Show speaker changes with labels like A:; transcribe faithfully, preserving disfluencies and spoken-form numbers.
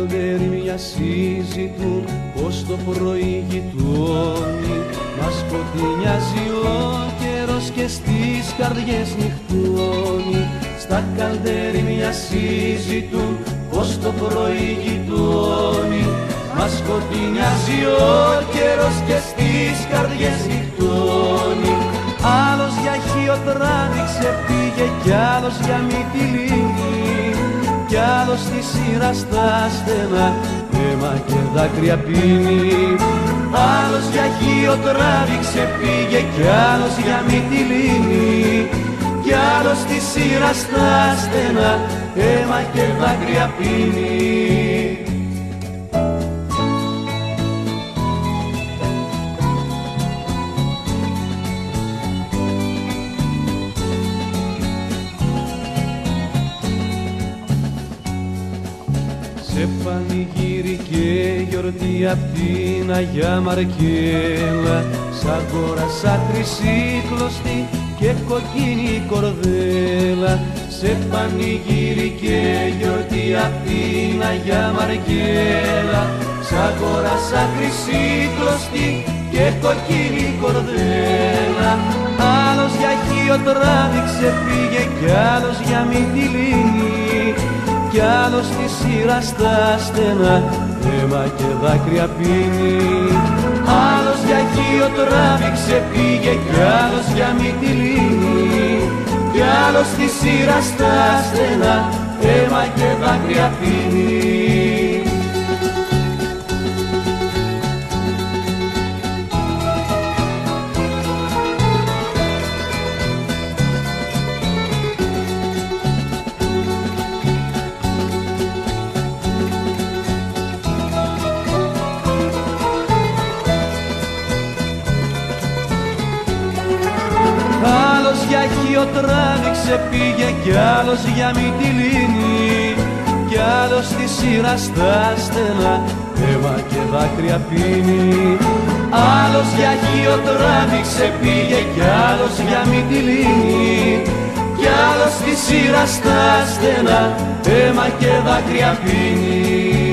A: καλδέρι μια συζητούν πως το πρωί γειτόνι. Μας σκοτεινιάζει ο καιρός και στις καρδιές νυχτώνει. Στα καλδέρι μια συζητούν πως το πρωί γειτόνι. Μας σκοτεινιάζει ο καιρός και στις καρδιές νυχτώνει. Άλλος για Χίο τράβηξε πήγε κι άλλος για Μυτιλήνη, κι άλλος στη σειρά στα στενά αίμα και δάκρυα πίνει. Άλλος για Χίο τράβηξε πήγε κι άλλος για Μυτιλήνη, κι άλλος στη σειρά στα στενά αίμα και δάκρυα πίνει. Σε πανηγύρι και γιορτή απ' την Αγιά Μαρκέλα, σ' αγόρασα χρυσή κλωστή και κοκκίνη κορδέλα. Σε πανηγύρι και γιορτή απ' την Αγιά Μαρκέλα, σ' αγόρασα χρυσή κλωστή και κοκκίνη κορδέλα. Άλλος για Χίο τράβηξε πήγε κι άλλος για Μυτιλήνη, κι άλλος στη σειρά στα στενά αίμα και δάκρυα πίνει. Άλλος για Χίο τράβηξε πήγε κι άλλος για Μυτιλήνη, κι άλλος στη σειρά στα στενά αίμα και δάκρυα πίνει. Άλλος για Χίο τράβηξε πήγε κι άλλος για Μυτιλήνη, κι άλλος στη σειρά στα στενά αίμα και δάκρυα πίνει. Άλλος για Χίο τράβηξε πήγε κι άλλος για Μυτιλήνη, κι άλλος στη σειρά στα στενά αίμα και δάκρυα πίνει.